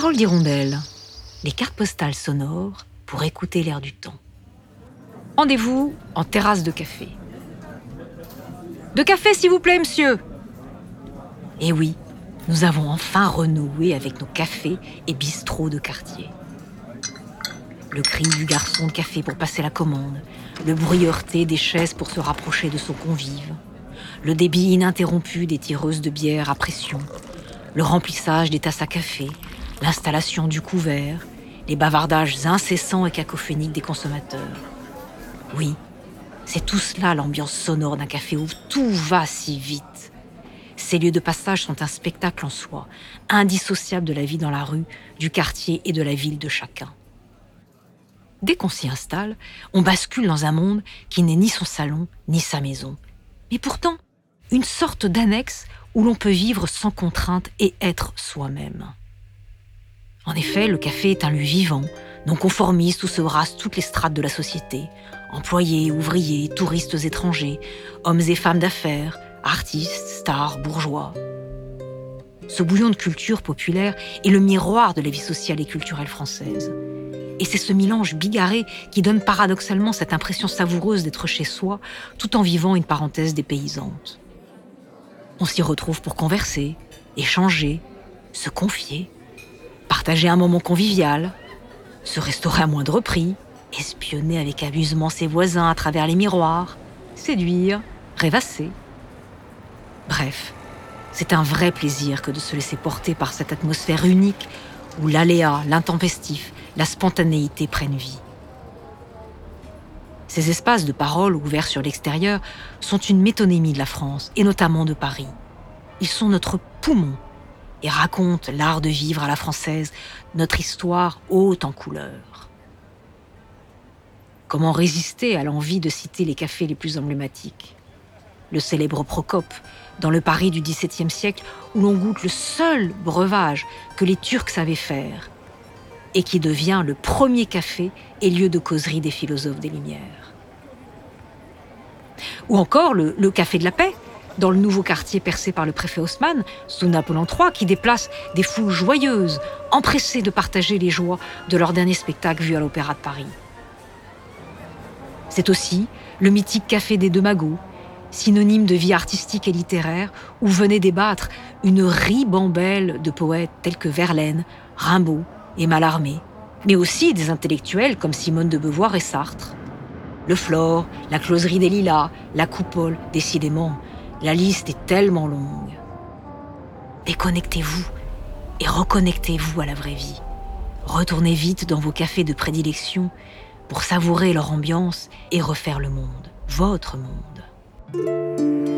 Paroles d'Hirondelle, les cartes postales sonores pour écouter l'air du temps. Rendez-vous en terrasse de café. De café, s'il vous plaît, monsieur. Eh oui, nous avons enfin renoué avec nos cafés et bistrots de quartier. Le cri du garçon de café pour passer la commande, le bruit heurté des chaises pour se rapprocher de son convive, le débit ininterrompu des tireuses de bière à pression, le remplissage des tasses à café, l'installation du couvert, les bavardages incessants et cacophoniques des consommateurs. Oui, c'est tout cela l'ambiance sonore d'un café où tout va si vite. Ces lieux de passage sont un spectacle en soi, indissociable de la vie dans la rue, du quartier et de la ville de chacun. Dès qu'on s'y installe, on bascule dans un monde qui n'est ni son salon, ni sa maison. Mais pourtant, une sorte d'annexe où l'on peut vivre sans contrainte et être soi-même. En effet, le café est un lieu vivant, non conformiste où se brassent toutes les strates de la société. Employés, ouvriers, touristes étrangers, hommes et femmes d'affaires, artistes, stars, bourgeois. Ce bouillon de culture populaire est le miroir de la vie sociale et culturelle française. Et c'est ce mélange bigarré qui donne paradoxalement cette impression savoureuse d'être chez soi, tout en vivant une parenthèse dépaysante. On s'y retrouve pour converser, échanger, se confier, partager un moment convivial, se restaurer à moindre prix, espionner avec amusement ses voisins à travers les miroirs, séduire, rêvasser. Bref, c'est un vrai plaisir que de se laisser porter par cette atmosphère unique où l'aléa, l'intempestif, la spontanéité prennent vie. Ces espaces de parole ouverts sur l'extérieur sont une métonymie de la France, et notamment de Paris. Ils sont notre poumon et racontent l'art de vivre à la française, notre histoire haute en couleurs. Comment résister à l'envie de citer les cafés les plus emblématiques ? Le célèbre Procope, dans le Paris du XVIIe siècle, où l'on goûte le seul breuvage que les Turcs savaient faire, et qui devient le premier café et lieu de causerie des philosophes des Lumières. Ou encore le Café de la Paix, dans le nouveau quartier percé par le préfet Haussmann, sous Napoléon III, qui déplace des foules joyeuses, empressées de partager les joies de leur dernier spectacle vu à l'Opéra de Paris. C'est aussi le mythique Café des Deux Magots, synonyme de vie artistique et littéraire, où venait débattre une ribambelle de poètes tels que Verlaine, Rimbaud et Mallarmé, mais aussi des intellectuels comme Simone de Beauvoir et Sartre. Le Flore, la Closerie des Lilas, la Coupole, décidément, la liste est tellement longue. Déconnectez-vous et reconnectez-vous à la vraie vie. Retournez vite dans vos cafés de prédilection pour savourer leur ambiance et refaire le monde, votre monde.